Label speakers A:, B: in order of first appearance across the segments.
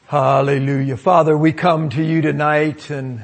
A: Hallelujah. Father, we come to you tonight, and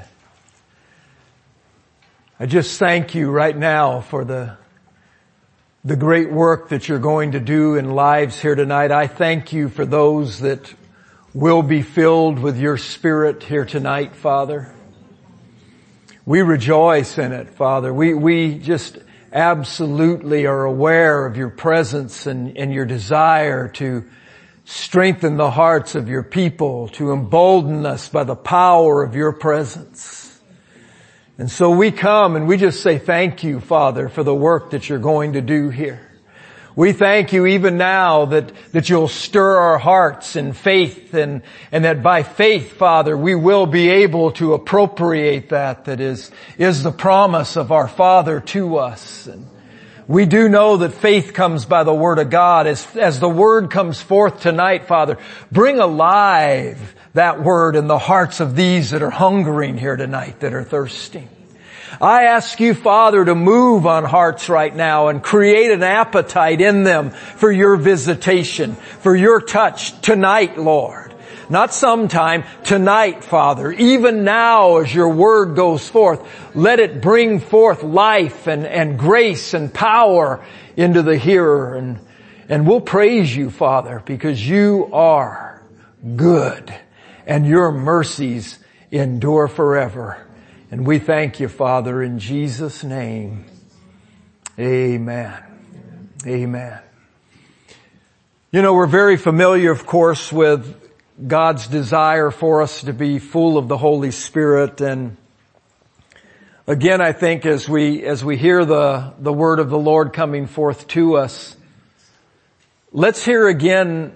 A: I just thank you right now for the great work that you're going to do in lives here tonight. I thank you for those that will be filled with your Spirit here tonight, Father. We rejoice in it, Father. We just absolutely are aware of your presence and your desire to strengthen the hearts of your people, to embolden us by the power of your presence. And so we come and we just say thank you, Father, for the work that you're going to do here. We thank you even now that you'll stir our hearts in faith and that by faith, Father, we will be able to appropriate that is the promise of our Father to us. And we do know that faith comes by the Word of God. As the Word comes forth tonight, Father, bring alive that Word in the hearts of these that are hungering here tonight, that are thirsting. I ask you, Father, to move on hearts right now and create an appetite in them for your visitation, for your touch tonight, Lord. Not sometime, tonight, Father. Even now as your word goes forth, let it bring forth life and grace and power into the hearer. And we'll praise you, Father, because you are good and your mercies endure forever. And we thank you, Father, in Jesus' name. Amen. Amen. You know, we're very familiar, of course, with God's desire for us to be full of the Holy Spirit. And again, I think as we hear the word of the Lord coming forth to us, let's hear again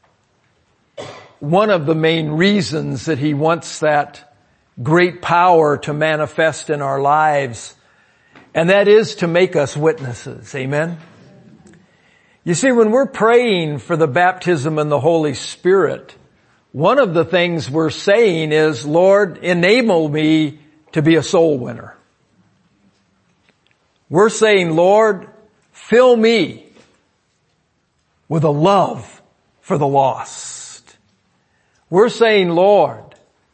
A: one of the main reasons that He wants that great power to manifest in our lives, and that is to make us witnesses. Amen? You see, when we're praying for the baptism in the Holy Spirit, one of the things we're saying is, Lord, enable me to be a soul winner. We're saying, Lord, fill me with a love for the lost. We're saying, Lord,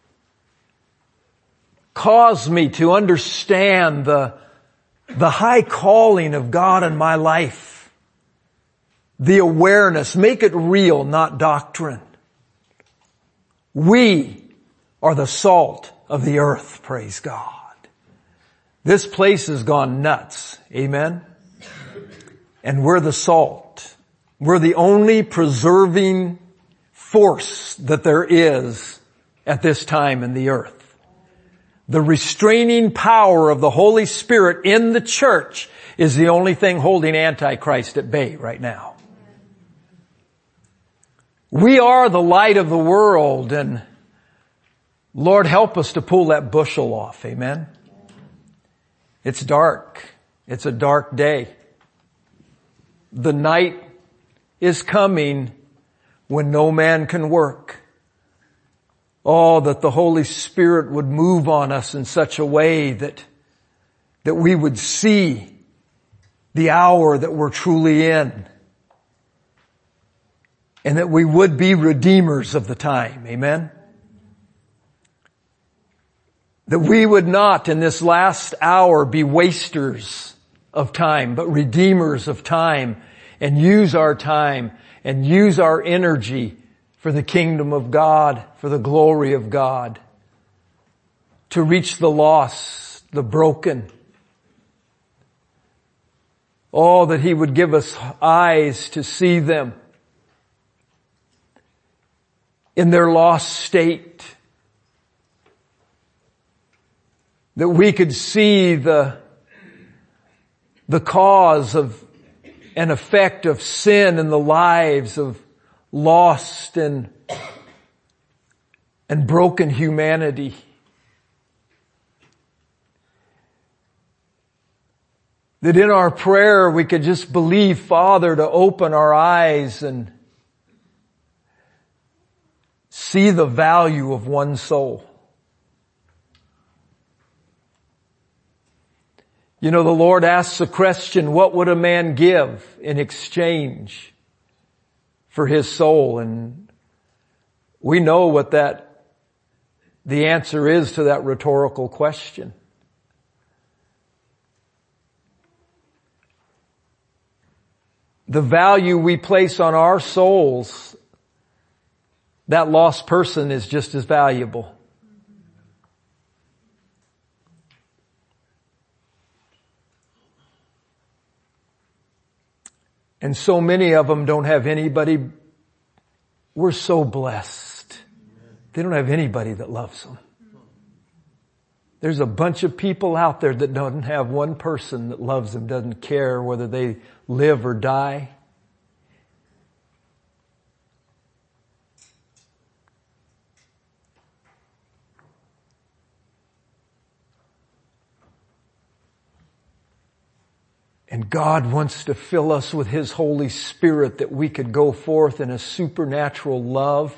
A: cause me to understand the high calling of God in my life. The awareness, make it real, not doctrine. We are the salt of the earth, praise God. This place has gone nuts, amen? And we're the salt. We're the only preserving force that there is at this time in the earth. The restraining power of the Holy Spirit in the church is the only thing holding Antichrist at bay right now. We are the light of the world, and Lord, help us to pull that bushel off. Amen. It's dark. It's a dark day. The night is coming when no man can work. Oh, that the Holy Spirit would move on us in such a way that we would see the hour that we're truly in. And that we would be redeemers of the time. Amen? That we would not in this last hour be wasters of time, but redeemers of time, and use our time and use our energy for the kingdom of God, for the glory of God, to reach the lost, the broken. Oh, that He would give us eyes to see them in their lost state. That we could see the cause of an effect of sin in the lives of lost and broken humanity. That in our prayer we could just believe, Father, to open our eyes and see the value of one soul. You know, the Lord asks the question, what would a man give in exchange for his soul? And We know what the answer is to that rhetorical question. The value we place on our souls, that lost person is just as valuable. And so many of them don't have anybody. We're so blessed. They don't have anybody that loves them. There's a bunch of people out there that don't have one person that loves them, doesn't care whether they live or die. And God wants to fill us with His Holy Spirit that we could go forth in a supernatural love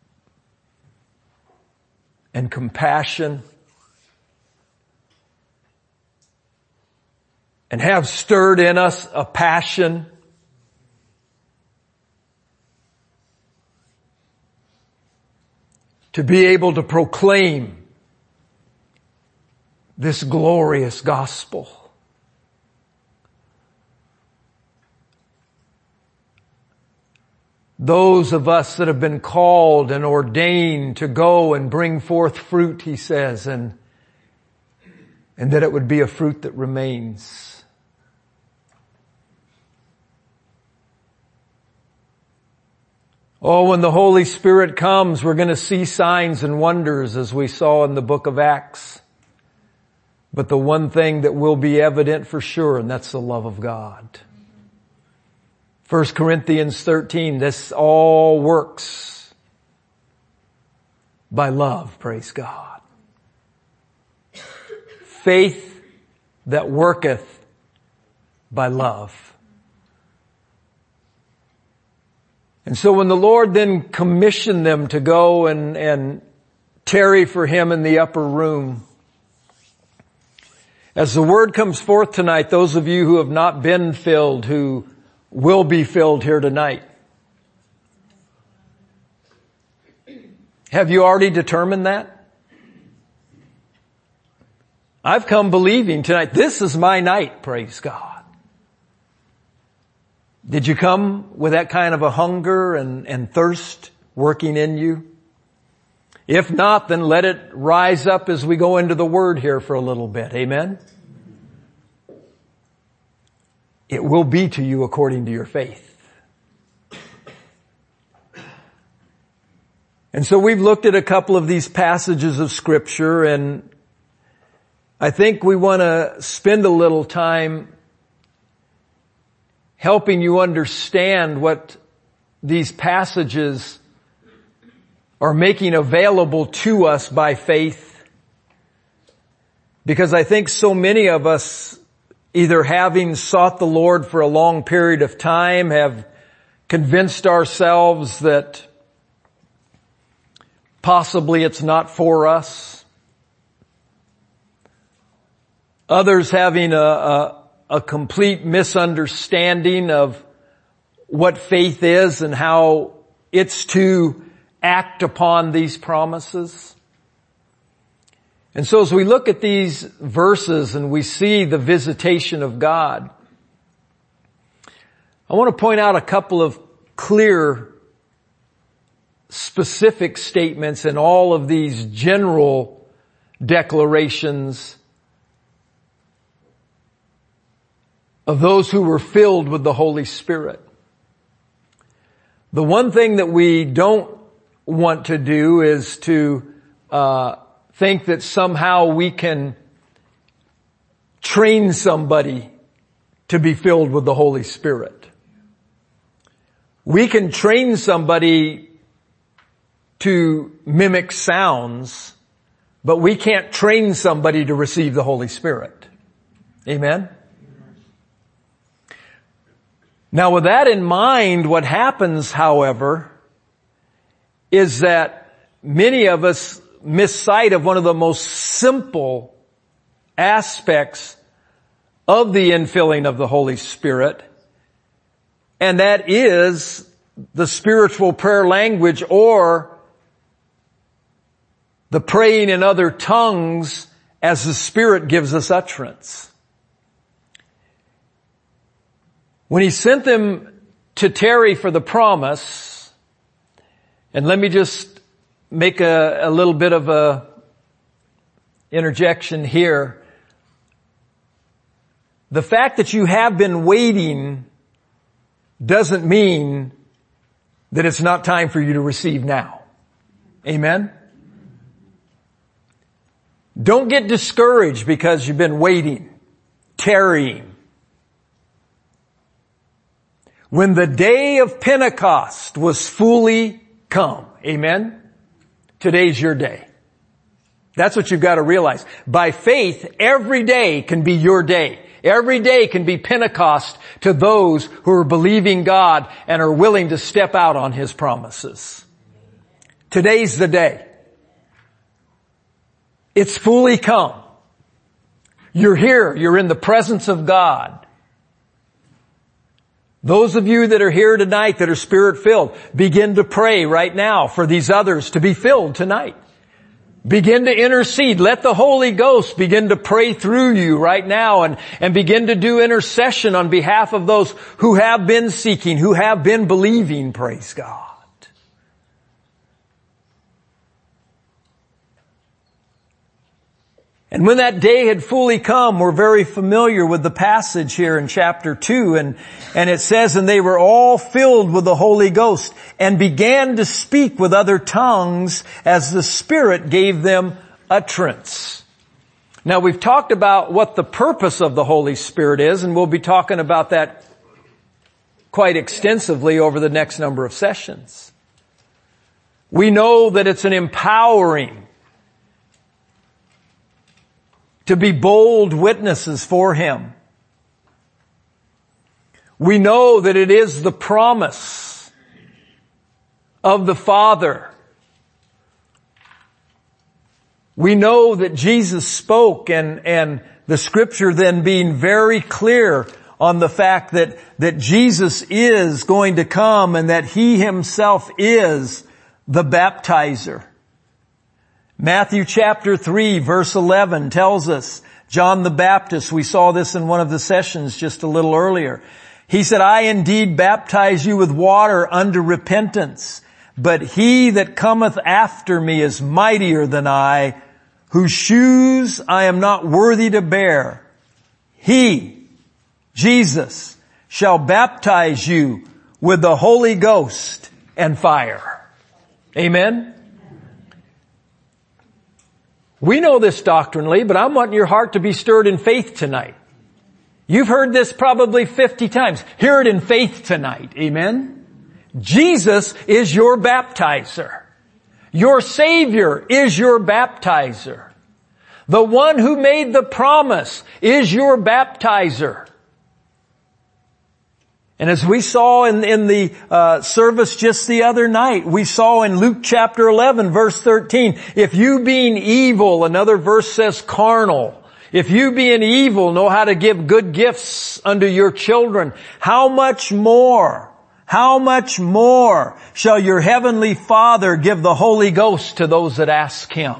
A: and compassion and have stirred in us a passion to be able to proclaim this glorious gospel. Those of us that have been called and ordained to go and bring forth fruit, He says, and that it would be a fruit that remains. Oh, when the Holy Spirit comes, we're going to see signs and wonders as we saw in the book of Acts. But the one thing that will be evident for sure, and that's the love of God. 1 Corinthians 13, this all works by love, praise God. Faith that worketh by love. And so when the Lord then commissioned them to go and tarry for Him in the upper room, as the word comes forth tonight, those of you who have not been filled, who will be filled here tonight. Have you already determined that? I've come believing tonight, this is my night, praise God. Did you come with that kind of a hunger and thirst working in you? If not, then let it rise up as we go into the Word here for a little bit. Amen? It will be to you according to your faith. And so we've looked at a couple of these passages of Scripture, and I think we want to spend a little time helping you understand what these passages are making available to us by faith. Because I think so many of us, either having sought the Lord for a long period of time, have convinced ourselves that possibly it's not for us. Others having a complete misunderstanding of what faith is and how it's to act upon these promises. And so as we look at these verses and we see the visitation of God, I want to point out a couple of clear, specific statements in all of these general declarations of those who were filled with the Holy Spirit. The one thing that we don't want to do is to think that somehow we can train somebody to be filled with the Holy Spirit. We can train somebody to mimic sounds, but we can't train somebody to receive the Holy Spirit. Amen? Now with that in mind, what happens, however, is that many of us miss sight of one of the most simple aspects of the infilling of the Holy Spirit, and that is the spiritual prayer language, or the praying in other tongues as the Spirit gives us utterance. When He sent them to tarry for the promise, and let me just make a little bit of a interjection here. The fact that you have been waiting doesn't mean that it's not time for you to receive now. Amen? Don't get discouraged because you've been waiting, tarrying. When the day of Pentecost was fully come, amen? Today's your day. That's what you've got to realize. By faith, every day can be your day. Every day can be Pentecost to those who are believing God and are willing to step out on His promises. Today's the day. It's fully come. You're here. You're in the presence of God. Those of you that are here tonight that are Spirit-filled, begin to pray right now for these others to be filled tonight. Begin to intercede. Let the Holy Ghost begin to pray through you right now and begin to do intercession on behalf of those who have been seeking, who have been believing, praise God. And when that day had fully come, we're very familiar with the passage here in chapter 2, and it says, and they were all filled with the Holy Ghost and began to speak with other tongues as the Spirit gave them utterance. Now we've talked about what the purpose of the Holy Spirit is, and we'll be talking about that quite extensively over the next number of sessions. We know that it's an empowering to be bold witnesses for Him. We know that it is the promise of the Father. We know that Jesus spoke and the Scripture then being very clear on the fact that Jesus is going to come and that He Himself is the baptizer. Matthew chapter 3 verse 11 tells us, John the Baptist, we saw this in one of the sessions just a little earlier. He said, I indeed baptize you with water unto repentance, but He that cometh after me is mightier than I, whose shoes I am not worthy to bear. He, Jesus, shall baptize you with the Holy Ghost and fire. Amen? We know this doctrinally, but I'm wanting your heart to be stirred in faith tonight. You've heard this probably 50 times. Hear it in faith tonight. Amen? Jesus is your baptizer. Your Savior is your baptizer. The one who made the promise is your baptizer. And as we saw in the service just the other night, we saw in Luke chapter 11 verse 13, if you being evil, another verse says carnal, if you being evil know how to give good gifts unto your children, how much more shall your heavenly Father give the Holy Ghost to those that ask Him?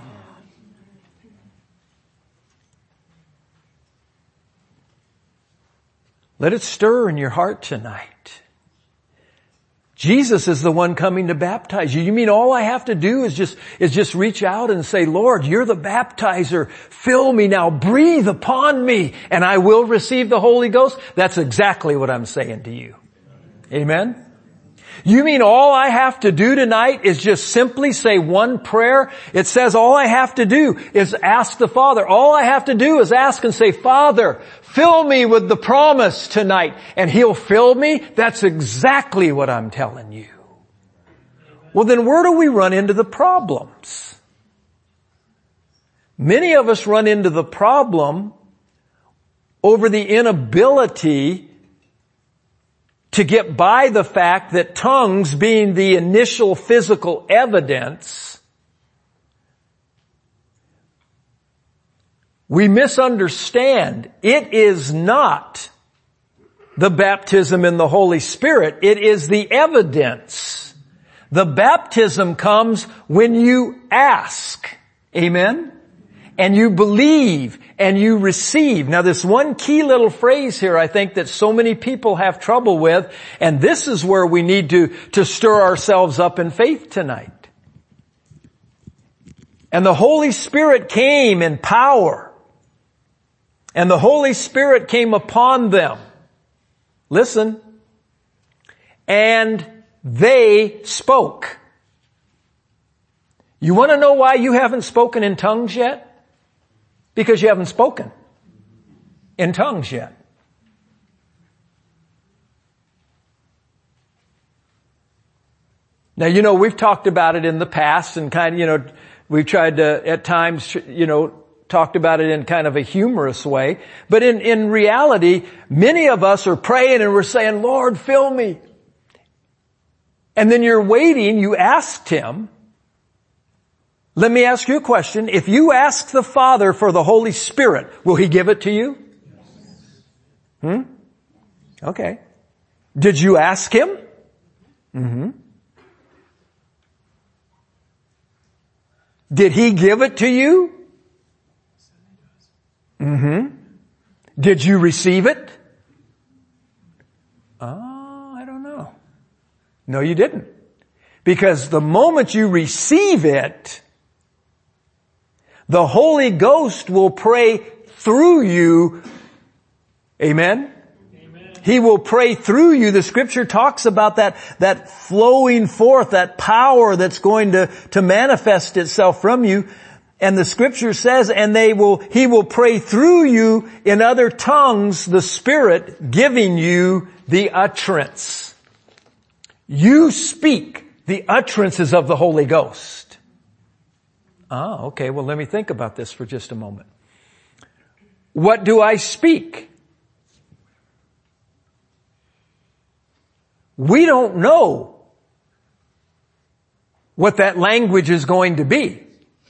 A: Let it stir in your heart tonight. Jesus is the one coming to baptize you. You mean all I have to do is just reach out and say, Lord, you're the baptizer. Fill me now. Breathe upon me and I will receive the Holy Ghost? That's exactly what I'm saying to you. Amen? You mean all I have to do tonight is just simply say one prayer? It says all I have to do is ask the Father. All I have to do is ask and say, Father, fill me with the promise tonight. And He'll fill me? That's exactly what I'm telling you. Well, then where do we run into the problems? Many of us run into the problem over the inability to get by the fact that tongues being the initial physical evidence, we misunderstand. It is not the baptism in the Holy Spirit. It is the evidence. The baptism comes when you ask. Amen? And you believe and you receive. Now this one key little phrase here I think that so many people have trouble with, and this is where we need to stir ourselves up in faith tonight. And the Holy Spirit came in power. And the Holy Spirit came upon them. Listen. And they spoke. You want to know why you haven't spoken in tongues yet? Because you haven't spoken in tongues yet. Now, we've talked about it in the past and we've tried to, at times, talked about it in kind of a humorous way. But in reality, many of us are praying and we're saying, Lord, fill me. And then you're waiting, you asked Him. Let me ask you a question. If you ask the Father for the Holy Spirit, will He give it to you? Okay. Did you ask Him? Did He give it to you? Did you receive it? I don't know. No, you didn't. Because the moment you receive it, the Holy Ghost will pray through you. Amen? Amen. He will pray through you. The Scripture talks about that flowing forth, that power that's going to manifest itself from you. And the Scripture says, He will pray through you in other tongues, the Spirit giving you the utterance. You speak the utterances of the Holy Ghost. Okay. Well, let me think about this for just a moment. What do I speak? We don't know what that language is going to be.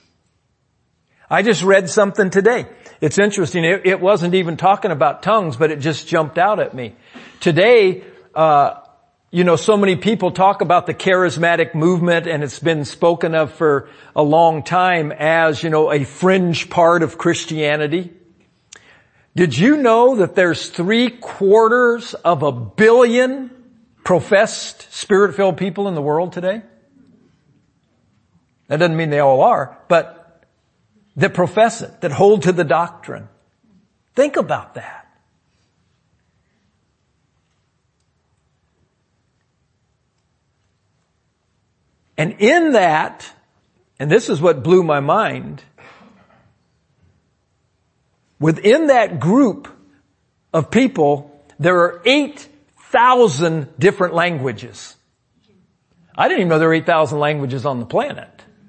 A: I just read something today. It's interesting. It wasn't even talking about tongues, but it just jumped out at me. Today, so many people talk about the charismatic movement, and it's been spoken of for a long time as, a fringe part of Christianity. Did you know that there's 750 million professed Spirit-filled people in the world today? That doesn't mean they all are, but that profess it, that hold to the doctrine. Think about that. And in that, and this is what blew my mind, within that group of people, there are 8,000 different languages. I didn't even know there were 8,000 languages on the planet.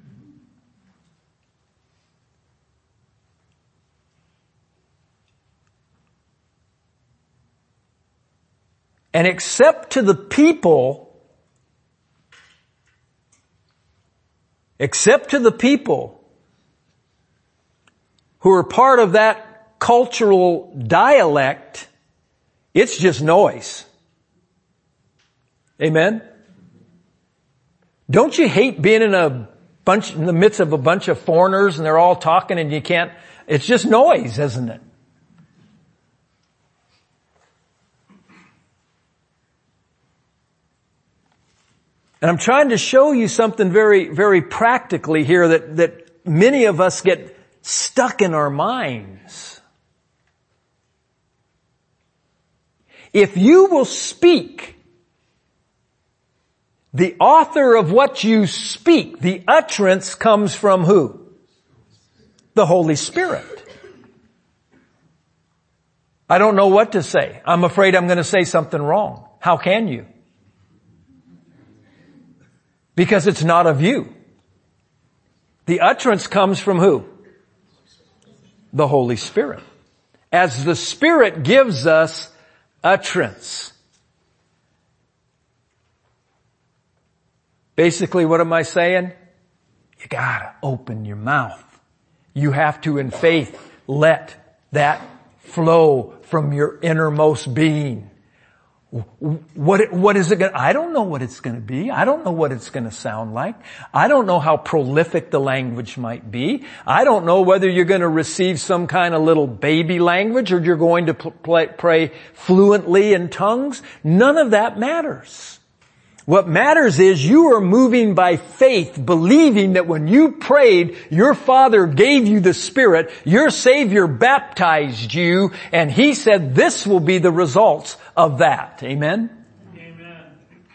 A: And except to the people who are part of that cultural dialect, it's just noise. Amen? Don't you hate being in the midst of a bunch of foreigners and they're all talking and it's just noise, isn't it? And I'm trying to show you something very, very practically here that many of us get stuck in our minds. If you will speak, the author of what you speak, the utterance comes from who? The Holy Spirit. I don't know what to say. I'm afraid I'm going to say something wrong. How can you? Because it's not of you. The utterance comes from who? The Holy Spirit. As the Spirit gives us utterance. Basically, what am I saying? You gotta open your mouth. You have to, in faith, let that flow from your innermost being. What is it going to, I don't know what it's going to be. I don't know what it's going to sound like. I don't know how prolific the language might be. I don't know whether you're going to receive some kind of little baby language or you're going to pray fluently in tongues. None of that matters. What matters is you are moving by faith, believing that when you prayed, your Father gave you the Spirit, your Savior baptized you, and He said this will be the results of that. Amen?
B: Amen.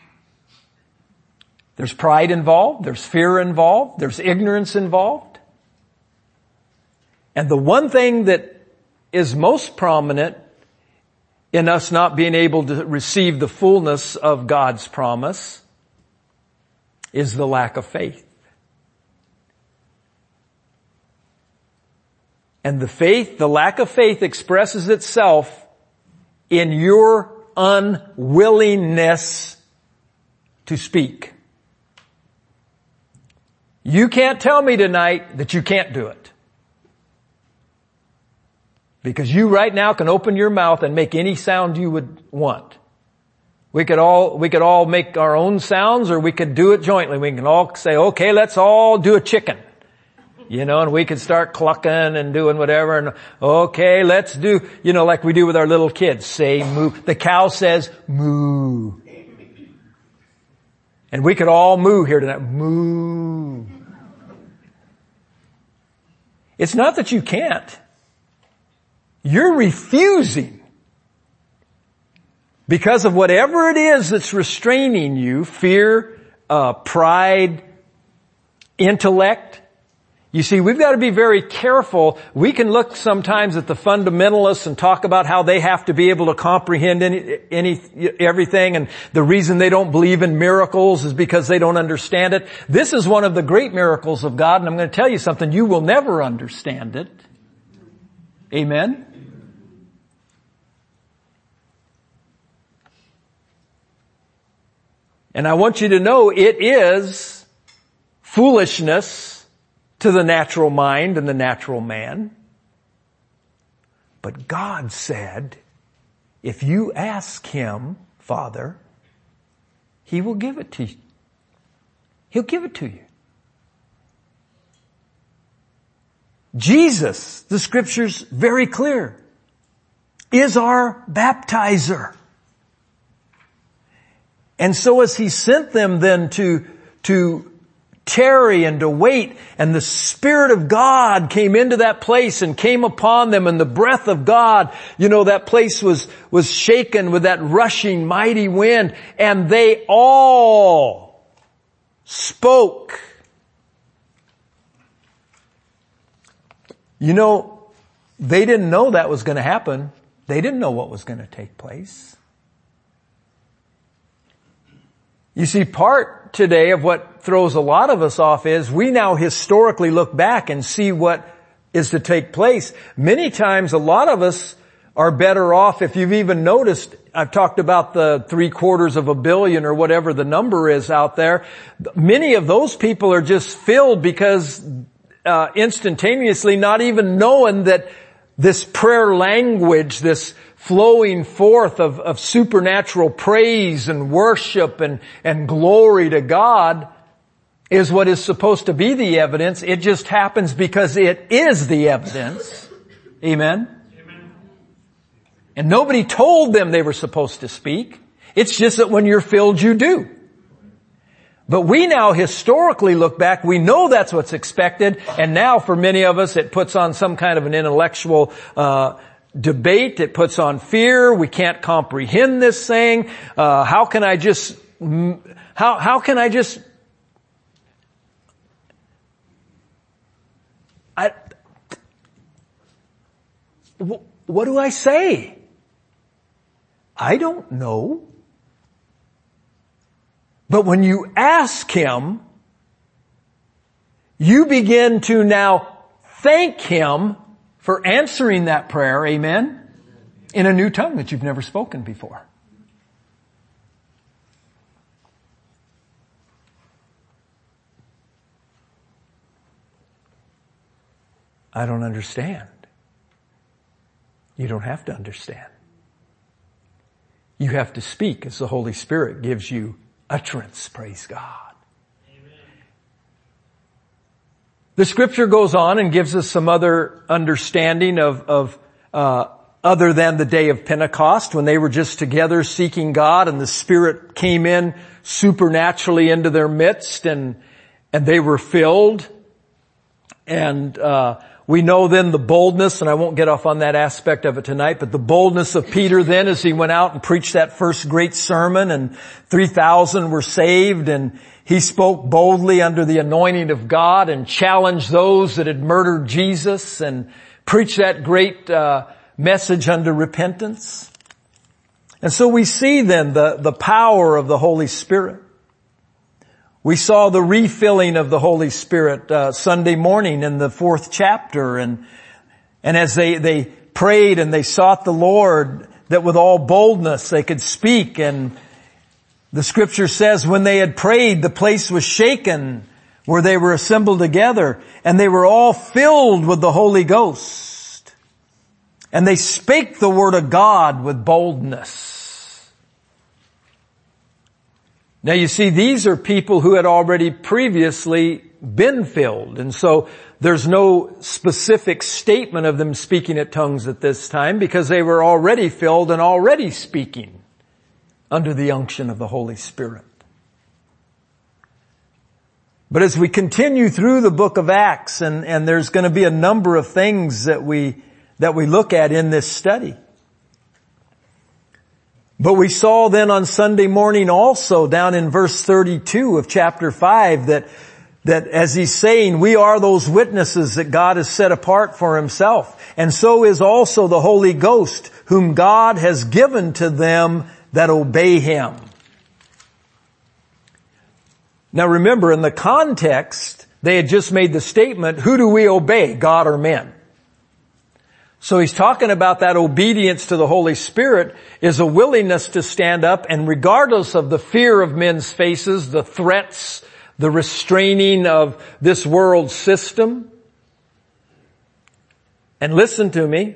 A: There's pride involved, there's fear involved, there's ignorance involved. And the one thing that is most prominent in us not being able to receive the fullness of God's promise is the lack of faith. And the lack of faith expresses itself in your unwillingness to speak. You can't tell me tonight that you can't do it. Because you right now can open your mouth and make any sound you would want. We could all make our own sounds, or we could do it jointly. We can all say, okay, let's all do a chicken. And we could start clucking and doing whatever, and okay, let's do, like we do with our little kids. Say moo. The cow says moo. And we could all moo here tonight. Moo. It's not that you can't. You're refusing because of whatever it is that's restraining you, fear, pride, intellect. You see, we've got to be very careful. We can look sometimes at the fundamentalists and talk about how they have to be able to comprehend everything, and the reason they don't believe in miracles is because they don't understand it. This is one of the great miracles of God, and I'm going to tell you something. You will never understand it. Amen? And I want you to know it is foolishness to the natural mind and the natural man. But God said, if you ask Him, Father, He will give it to you. He'll give it to you. Jesus, the Scripture's very clear, is our baptizer. And so as He sent them then to tarry and to wait, and the Spirit of God came into that place and came upon them, and the breath of God, that place was shaken with that rushing mighty wind, and they all spoke. They didn't know that was going to happen. They didn't know what was going to take place. You see, part today of what throws a lot of us off is we now historically look back and see what is to take place. Many times, a lot of us are better off. If you've even noticed, I've talked about the 750 million or whatever the number is out there. Many of those people are just filled because instantaneously, not even knowing that this prayer language, this flowing forth of supernatural praise and worship and glory to God is what is supposed to be the evidence. It just happens because it is the evidence. Amen?
B: Amen.
A: And nobody told them they were supposed to speak. It's just that when you're filled, you do. But we now historically look back, we know that's what's expected, and now for many of us it puts on some kind of an intellectual debate. It puts on fear. We can't comprehend this thing. How can I just what do I say? I don't know. But when you ask Him, you begin to now thank Him for answering that prayer, amen, in a new tongue that you've never spoken before. I don't understand. You don't have to understand. You have to speak as the Holy Spirit gives you utterance. Praise God. Amen. The scripture goes on and gives us some other understanding of other than the day of Pentecost, when they were just together seeking God and the Spirit came in supernaturally into their midst and they were filled. And we know then the boldness, and I won't get off on that aspect of it tonight, but the boldness of Peter then as he went out and preached that first great sermon and 3,000 were saved, and he spoke boldly under the anointing of God and challenged those that had murdered Jesus and preached that great message unto repentance. And so we see then the power of the Holy Spirit. We saw the refilling of the Holy Spirit Sunday morning in the 4th chapter, and as they prayed and they sought the Lord, that with all boldness they could speak. And the scripture says when they had prayed, the place was shaken where they were assembled together, and they were all filled with the Holy Ghost. And they spake the word of God with boldness. Now you see, these are people who had already previously been filled. And so there's no specific statement of them speaking at tongues at this time, because they were already filled and already speaking under the unction of the Holy Spirit. But as we continue through the book of Acts, and there's going to be a number of things that we look at in this study. But we saw then on Sunday morning also down in verse 32 of chapter 5 that as he's saying, we are those witnesses that God has set apart for himself. And so is also the Holy Ghost, whom God has given to them that obey him. Now remember, in the context, they had just made the statement, who do we obey, God or men? So he's talking about that obedience to the Holy Spirit is a willingness to stand up, and regardless of the fear of men's faces, the threats, the restraining of this world system. And listen to me,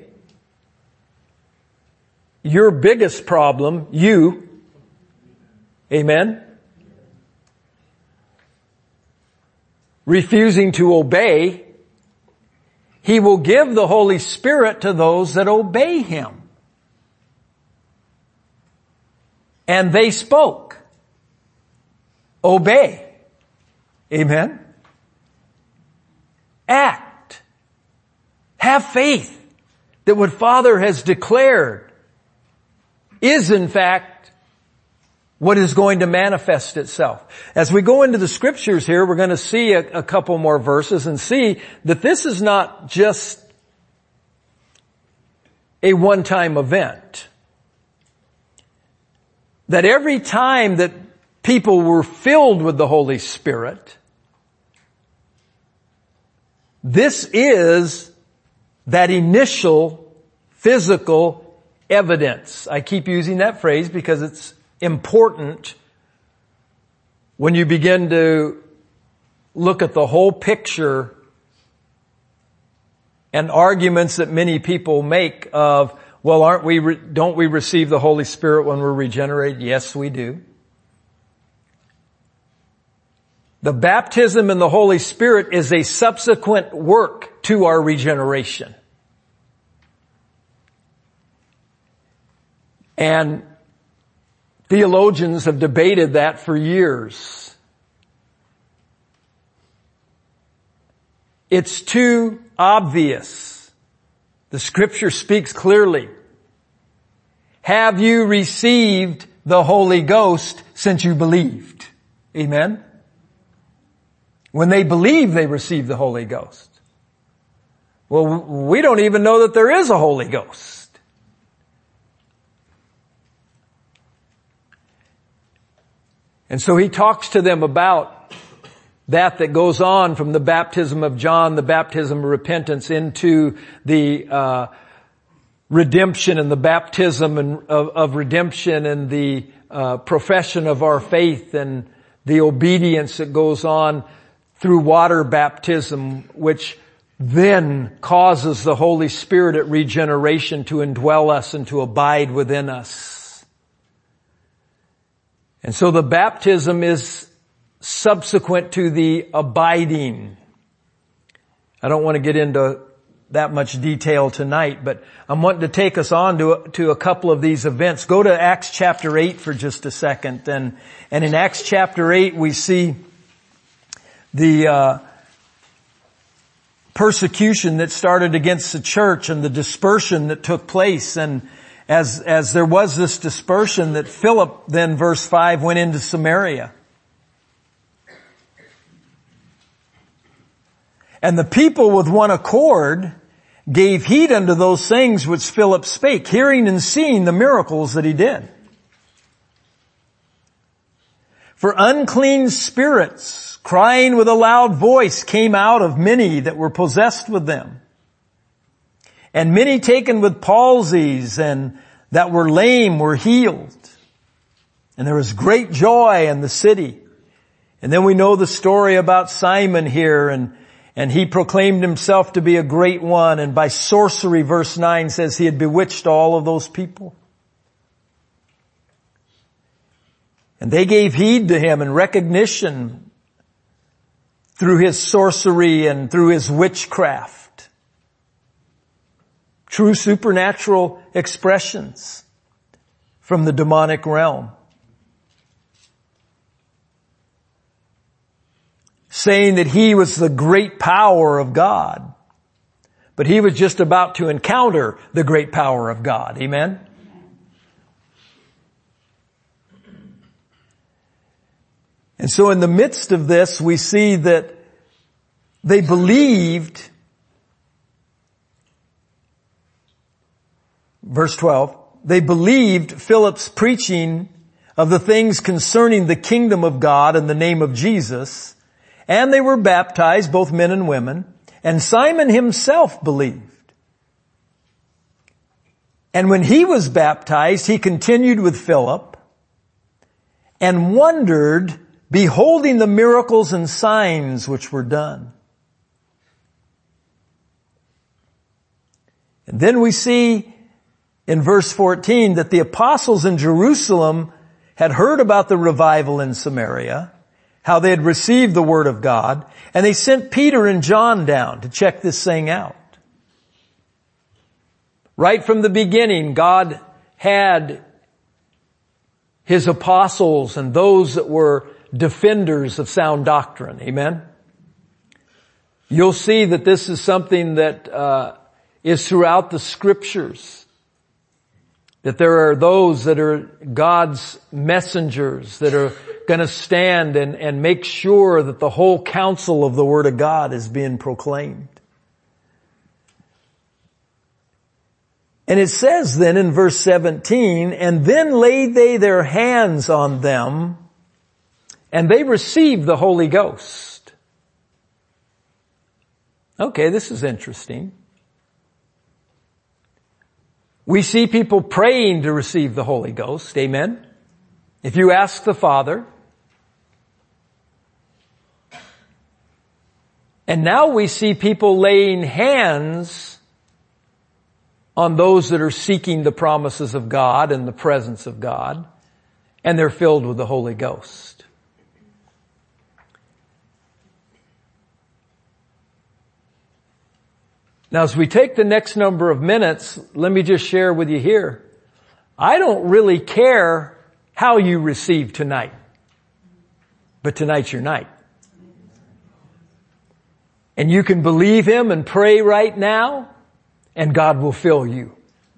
A: your biggest problem, you, amen, refusing to obey, he will give the Holy Spirit to those that obey him. And they spoke. Obey. Amen. Act. Have faith that what Father has declared is in fact what is going to manifest itself. As we go into the scriptures here, we're going to see a couple more verses and see that this is not just a one-time event. That every time that people were filled with the Holy Spirit, this is that initial physical evidence. I keep using that phrase because it's important when you begin to look at the whole picture and arguments that many people make of, well, don't we receive the Holy Spirit when we're regenerated? Yes, we do. The baptism in the Holy Spirit is a subsequent work to our regeneration. And theologians have debated that for years. It's too obvious. The scripture speaks clearly. Have you received the Holy Ghost since you believed? Amen? When they believe, they receive the Holy Ghost. Well, we don't even know that there is a Holy Ghost. And so he talks to them about that goes on from the baptism of John, the baptism of repentance, into the redemption and the baptism of redemption and the profession of our faith and the obedience that goes on through water baptism, which then causes the Holy Spirit at regeneration to indwell us and to abide within us. And so the baptism is subsequent to the abiding. I don't want to get into that much detail tonight, but I'm wanting to take us on to a couple of these events. Go to Acts chapter 8 for just a second. And in Acts chapter 8 we see the persecution that started against the church and the dispersion that took place. And as there was this dispersion, that Philip then, verse 5, went into Samaria. And the people with one accord gave heed unto those things which Philip spake, hearing and seeing the miracles that he did. For unclean spirits, crying with a loud voice, came out of many that were possessed with them. And many taken with palsies and that were lame were healed. And there was great joy in the city. And then we know the story about Simon here, and he proclaimed himself to be a great one, and by sorcery, verse 9 says, he had bewitched all of those people. And they gave heed to him in recognition through his sorcery and through his witchcraft. True supernatural expressions from the demonic realm. Saying that he was the great power of God. But he was just about to encounter the great power of God. Amen? And so in the midst of this, we see that they believed. Verse 12, they believed Philip's preaching of the things concerning the kingdom of God in the name of Jesus, and they were baptized, both men and women, and Simon himself believed. And when he was baptized, he continued with Philip and wondered, beholding the miracles and signs which were done. And then we see in verse 14 that the apostles in Jerusalem had heard about the revival in Samaria, how they had received the word of God, and they sent Peter and John down to check this thing out. Right from the beginning, God had his apostles and those that were defenders of sound doctrine. Amen? You'll see that this is something that is throughout the scriptures. That there are those that are God's messengers that are going to stand and make sure that the whole counsel of the Word of God is being proclaimed. And it says then in verse 17, and then laid they their hands on them, and they received the Holy Ghost. Okay, this is interesting. We see people praying to receive the Holy Ghost. Amen. If you ask the Father. And now we see people laying hands on those that are seeking the promises of God and the presence of God, and they're filled with the Holy Ghost. Now, as we take the next number of minutes, let me just share with you here. I don't really care how you receive tonight, but tonight's your night. And you can believe Him and pray right now, and God will fill you.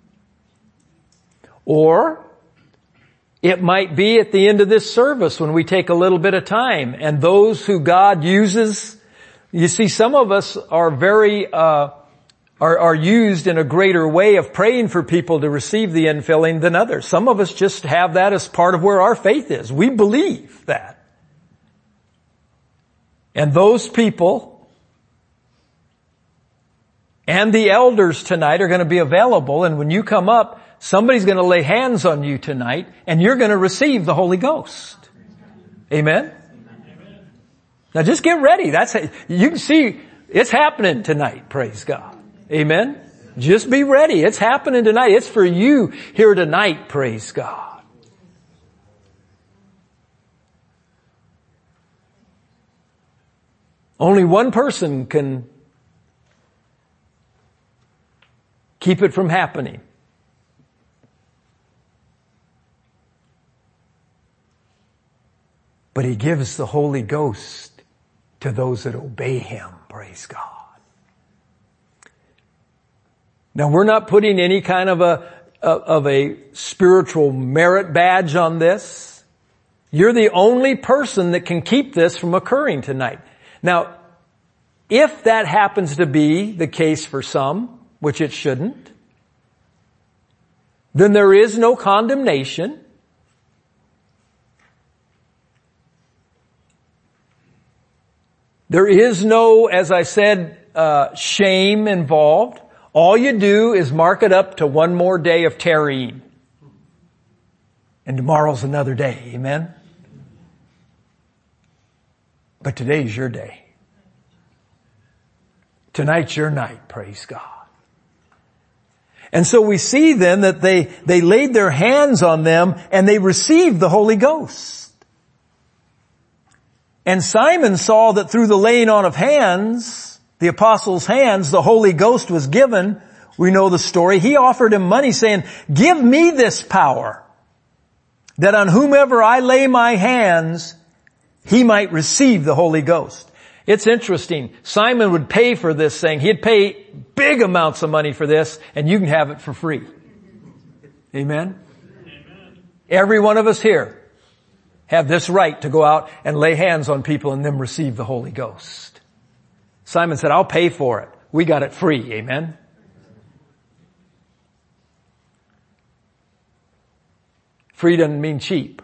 A: Or it might be at the end of this service when we take a little bit of time, and those who God uses, you see, some of us are very are used in a greater way of praying for people to receive the infilling than others. Some of us just have that as part of where our faith is. We believe that. And those people and the elders tonight are going to be available, and when you come up, somebody's going to lay hands on you tonight, and you're going to receive the Holy Ghost. Amen? Now just get ready. You can see it's happening tonight, praise God. Amen? Just be ready. It's happening tonight. It's for you here tonight, praise God. Only one person can keep it from happening. But He gives the Holy Ghost to those that obey Him. Praise God. Now we're not putting any kind of a spiritual merit badge on this. You're the only person that can keep this from occurring tonight. Now, if that happens to be the case for some, which it shouldn't, then there is no condemnation. There is no, as I said, shame involved. All you do is mark it up to one more day of tarrying. And tomorrow's another day. Amen? But today's your day. Tonight's your night. Praise God. And so we see then that they laid their hands on them and they received the Holy Ghost. And Simon saw that through the laying on of hands, the apostles' hands, the Holy Ghost was given. We know the story. He offered him money saying, give me this power, that on whomever I lay my hands, he might receive the Holy Ghost. It's interesting. Simon would pay for this thing. He'd pay big amounts of money for this, and you can have it for free. Amen? Amen. Every one of us here have this right to go out and lay hands on people and then receive the Holy Ghost. Simon said, I'll pay for it. We got it free. Amen? Free doesn't mean cheap.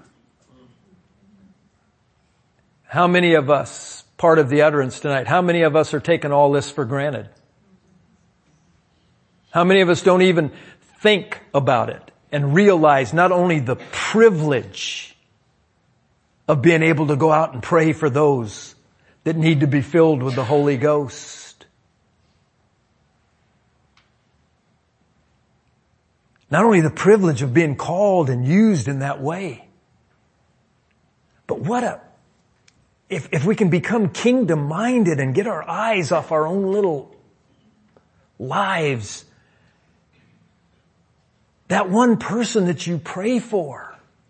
A: How many of us, part of the utterance tonight, how many of us are taking all this for granted? How many of us don't even think about it and realize not only the privilege of being able to go out and pray for those that need to be filled with the Holy Ghost. Not only the privilege of being called and used in that way, but if we can become kingdom minded and get our eyes off our own little lives, that one person that you pray for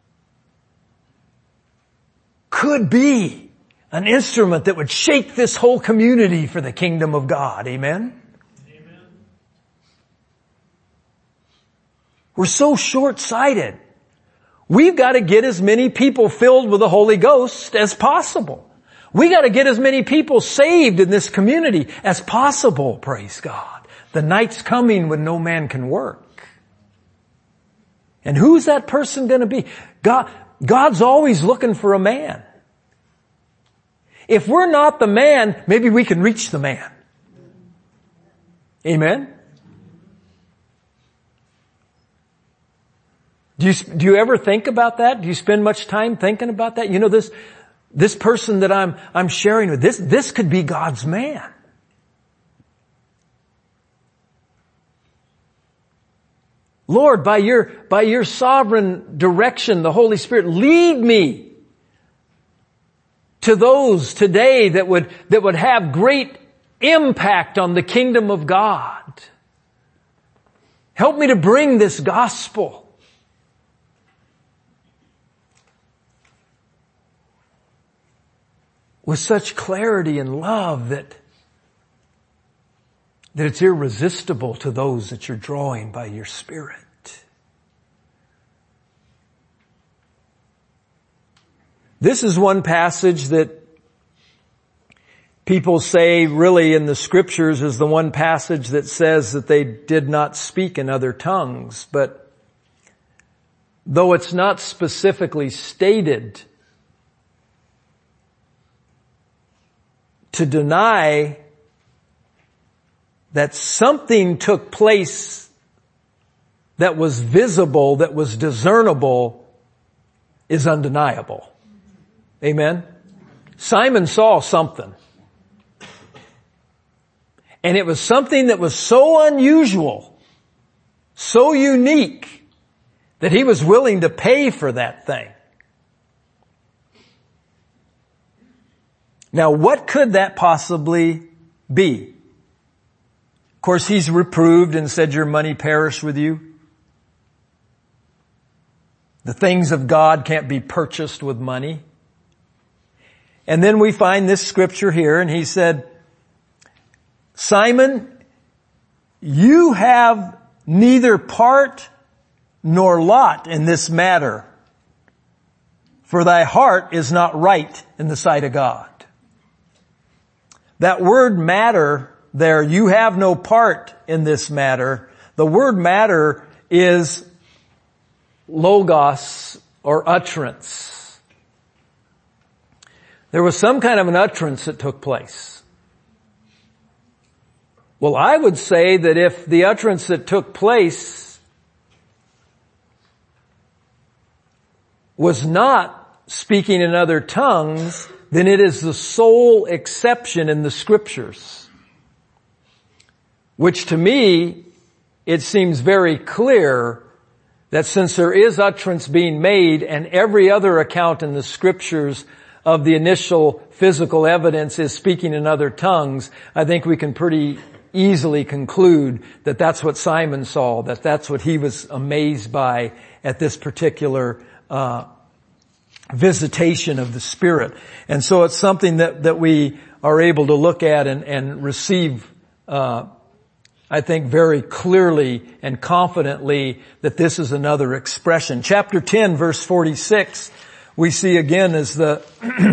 A: could be an instrument that would shake this whole community for the kingdom of God. Amen? Amen. We're so short-sighted. We've got to get as many people filled with the Holy Ghost as possible. We got to get as many people saved in this community as possible, praise God. The night's coming when no man can work. And who's that person going to be? God's always looking for a man. If we're not the man, maybe we can reach the man. Amen? Do you ever think about that? Do you spend much time thinking about that? You know, this person that I'm sharing with, this could be God's man. Lord, by your sovereign direction, the Holy Spirit, lead me to those today that would have great impact on the kingdom of God. Help me to bring this gospel. With such clarity and love that it's irresistible to those that you're drawing by your Spirit. This is one passage that people say really in the scriptures is the one passage that says that they did not speak in other tongues. But though it's not specifically stated, to deny that something took place that was visible, that was discernible, is undeniable. Amen? Simon saw something. And it was something that was so unusual, so unique, that he was willing to pay for that thing. Now, what could that possibly be? Of course, he's reproved and said, your money perish with you. The things of God can't be purchased with money. And then we find this scripture here, and he said, Simon, you have neither part nor lot in this matter, for thy heart is not right in the sight of God. That word matter there, you have no part in this matter. The word matter is logos or utterance. There was some kind of an utterance that took place. Well, I would say that if the utterance that took place was not speaking in other tongues, then it is the sole exception in the scriptures. Which to me, it seems very clear that since there is utterance being made and every other account in the scriptures of the initial physical evidence is speaking in other tongues, I think we can pretty easily conclude that that's what Simon saw, that that's what he was amazed by at this particular visitation of the Spirit. And so it's something that we are able to look at and receive, I think very clearly and confidently that this is another expression. Chapter 10, verse 46, we see again as the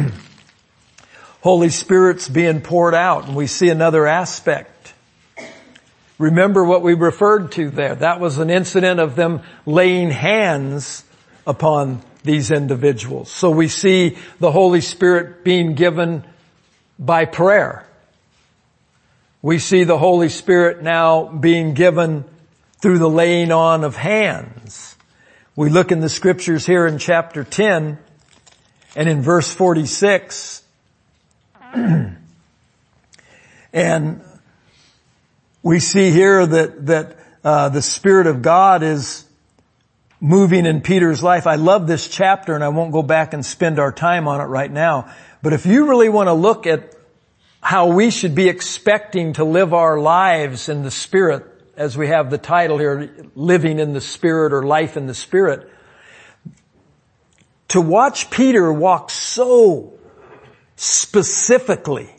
A: Holy Spirit's being poured out, and we see another aspect. Remember what we referred to there. That was an incident of them laying hands upon these individuals. So we see the Holy Spirit being given by prayer. We see the Holy Spirit now being given through the laying on of hands. We look in the scriptures here in chapter 10 and in verse 46. And we see here that the Spirit of God is moving in Peter's life. I love this chapter, and I won't go back and spend our time on it right now. But if you really want to look at how we should be expecting to live our lives in the Spirit, as we have the title here, Living in the Spirit or Life in the Spirit, to watch Peter walk so specifically,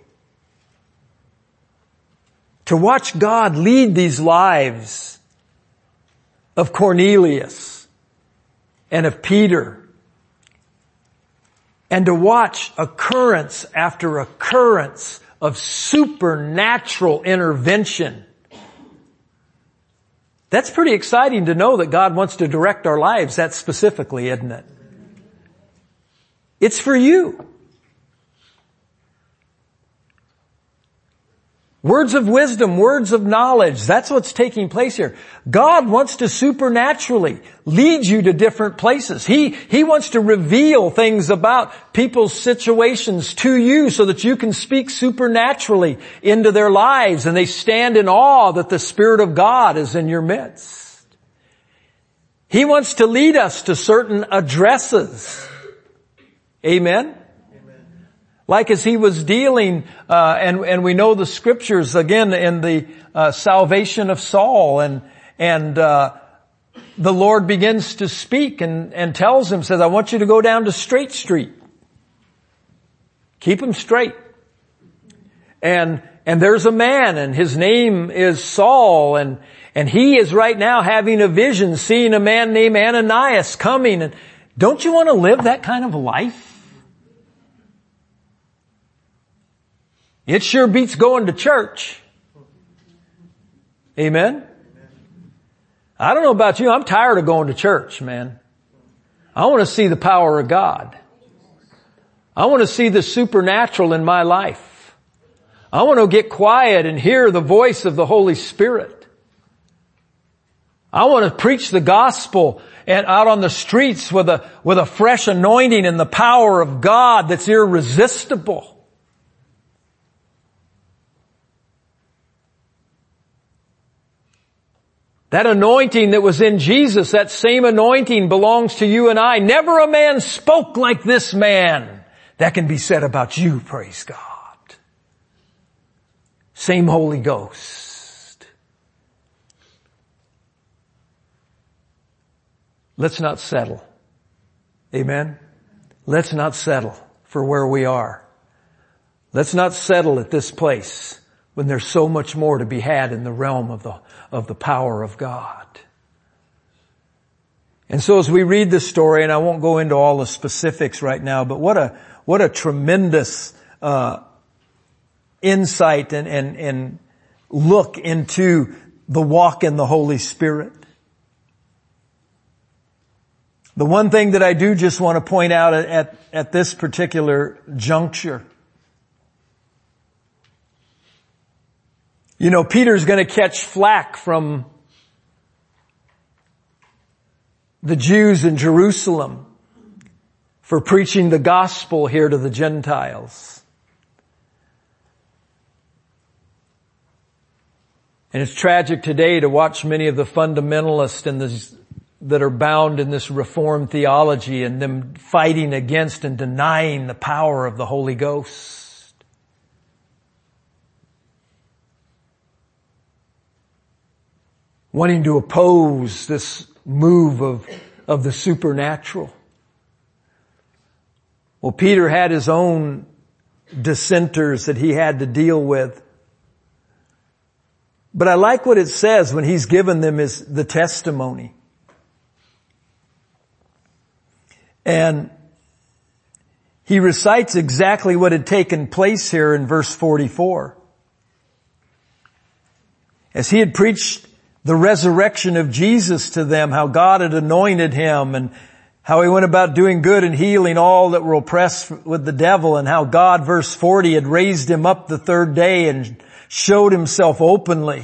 A: to watch God lead these lives of Cornelius and of Peter, and to watch occurrence after occurrence of supernatural intervention. That's pretty exciting to know that God wants to direct our lives that specifically, isn't it? It's for you. Words of wisdom, words of knowledge, that's what's taking place here. God wants to supernaturally lead you to different places. He wants to reveal things about people's situations to you so that you can speak supernaturally into their lives and they stand in awe that the Spirit of God is in your midst. He wants to lead us to certain addresses. Amen? Like as he was dealing, and we know the scriptures again in the salvation of Saul, and the Lord begins to speak and tells him, says, I want you to go down to Straight Street. Keep him straight. And there's a man, and his name is Saul, and he is right now having a vision, seeing a man named Ananias coming. And don't you want to live that kind of a life? It sure beats going to church. Amen? I don't know about you. I'm tired of going to church, man. I want to see the power of God. I want to see the supernatural in my life. I want to get quiet and hear the voice of the Holy Spirit. I want to preach the gospel and out on the streets with a fresh anointing and the power of God that's irresistible. That anointing that was in Jesus, that same anointing belongs to you and I. Never a man spoke like this man that can be said about you, praise God. Same Holy Ghost. Let's not settle. Amen? Let's not settle for where we are. Let's not settle at this place when there's so much more to be had in the realm of the power of God. And so as we read this story, and I won't go into all the specifics right now, but what a tremendous insight and look into the walk in the Holy Spirit. The one thing that I do just want to point out at this particular juncture, you know, Peter's going to catch flack from the Jews in Jerusalem for preaching the gospel here to the Gentiles. And it's tragic today to watch many of the fundamentalists that are bound in this Reformed theology and them fighting against and denying the power of the Holy Ghost. Wanting to oppose this move of the supernatural. Well, Peter had his own dissenters that he had to deal with. But I like what it says when he's given them the testimony. And he recites exactly what had taken place here in verse 44. As he had preached the resurrection of Jesus to them, how God had anointed him and how he went about doing good and healing all that were oppressed with the devil, and how God, verse 40, had raised him up the third day and showed himself openly.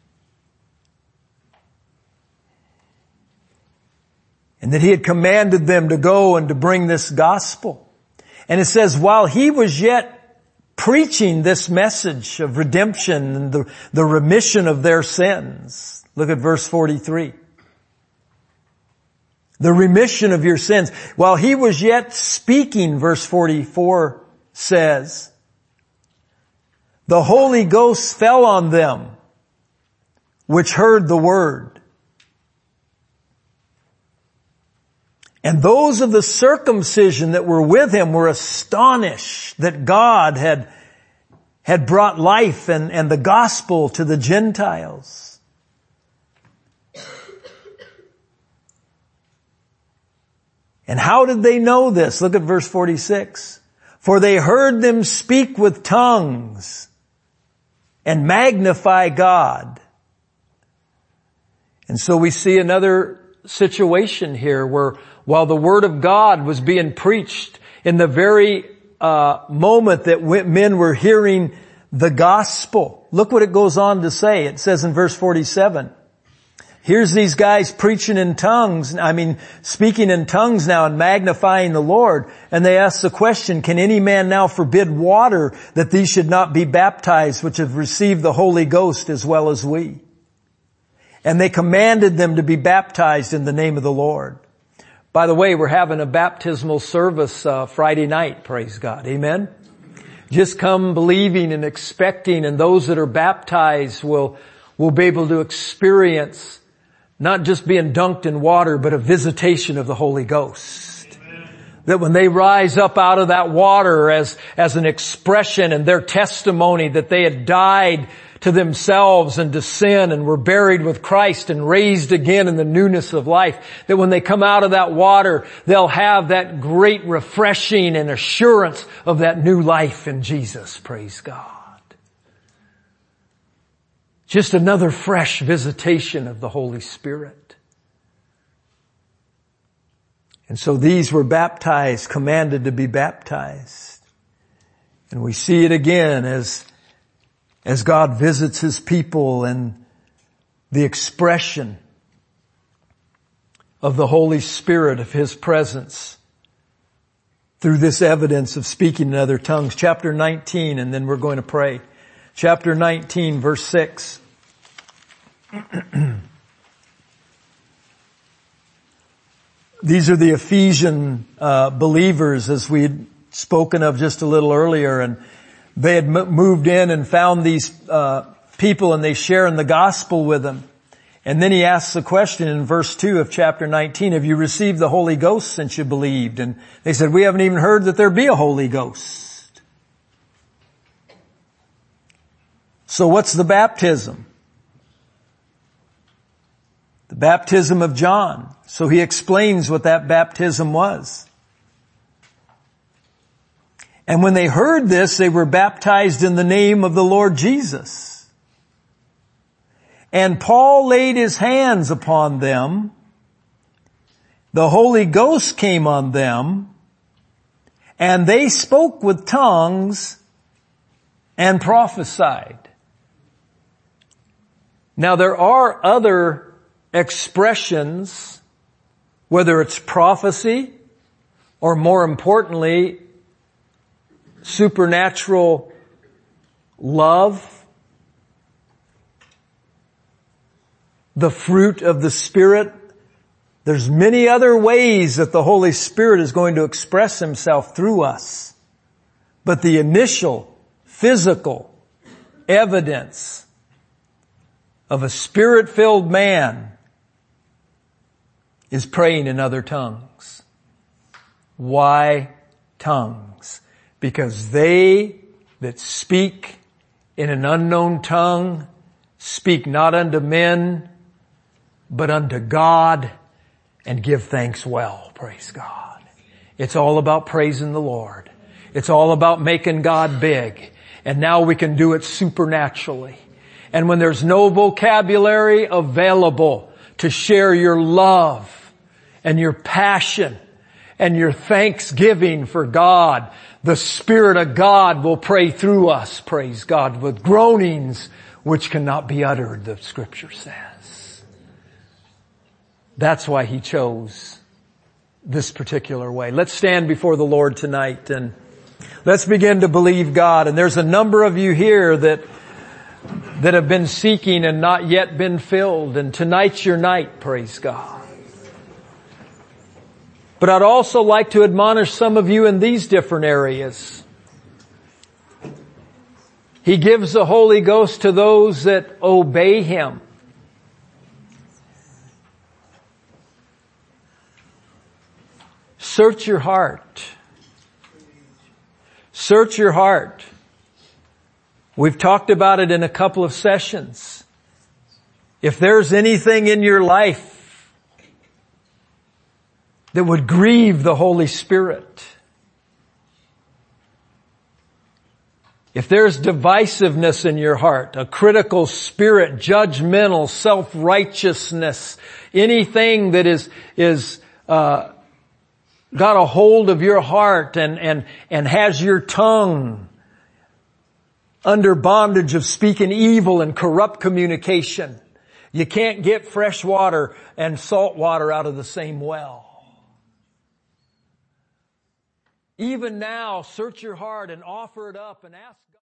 A: And that he had commanded them to go and to bring this gospel. And it says, while he was yet preaching this message of redemption and the remission of their sins. Look at verse 43. The remission of your sins. While he was yet speaking, verse 44 says, the Holy Ghost fell on them which heard the word. And those of the circumcision that were with him were astonished that God had brought life and the gospel to the Gentiles. And how did they know this? Look at verse 46. For they heard them speak with tongues and magnify God. And so we see another situation here where while the word of God was being preached in the very moment that men were hearing the gospel, look what it goes on to say. It says in verse 47, here's these guys preaching in tongues, speaking in tongues now and magnifying the Lord. And they ask the question, can any man now forbid water that these should not be baptized, which have received the Holy Ghost as well as we? And they commanded them to be baptized in the name of the Lord. By the way, we're having a baptismal service Friday night, praise God. Amen? Just come believing and expecting, and those that are baptized will be able to experience not just being dunked in water, but a visitation of the Holy Ghost. Amen. That when they rise up out of that water as an expression and their testimony that they had died to themselves and to sin and were buried with Christ and raised again in the newness of life, that when they come out of that water, they'll have that great refreshing and assurance of that new life in Jesus. Praise God. Just another fresh visitation of the Holy Spirit. And so these were baptized, commanded to be baptized. And we see it again as God visits His people and the expression of the Holy Spirit, of His presence through this evidence of speaking in other tongues. Chapter 19, and then we're going to pray. Chapter 19, verse 6. These are the Ephesian believers, as we spoken of just a little earlier, and they had moved in and found these people, and they share in the gospel with them. And then he asks the question in verse 2 of chapter 19, have you received the Holy Ghost since you believed? And they said, we haven't even heard that there be a Holy Ghost. So what's the baptism? The baptism of John. So he explains what that baptism was. And when they heard this, they were baptized in the name of the Lord Jesus. And Paul laid his hands upon them. The Holy Ghost came on them, and they spoke with tongues and prophesied. Now there are other expressions, whether it's prophecy or more importantly, supernatural love, the fruit of the Spirit. There's many other ways that the Holy Spirit is going to express Himself through us. But the initial physical evidence of a Spirit-filled man is praying in other tongues. Why tongues? Because they that speak in an unknown tongue speak not unto men, but unto God, and give thanks well. Praise God. It's all about praising the Lord. It's all about making God big. And now we can do it supernaturally. And when there's no vocabulary available to share your love and your passion and your thanksgiving for God, the Spirit of God will pray through us, praise God, with groanings which cannot be uttered, the Scripture says. That's why He chose this particular way. Let's stand before the Lord tonight and let's begin to believe God. And there's a number of you here that have been seeking and not yet been filled. And tonight's your night, praise God. But I'd also like to admonish some of you in these different areas. He gives the Holy Ghost to those that obey Him. Search your heart. Search your heart. We've talked about it in a couple of sessions. If there's anything in your life that would grieve the Holy Spirit, if there's divisiveness in your heart, a critical spirit, judgmental, self-righteousness, anything that is got a hold of your heart and has your tongue under bondage of speaking evil and corrupt communication. You can't get fresh water and salt water out of the same well. Even now, search your heart and offer it up and ask God.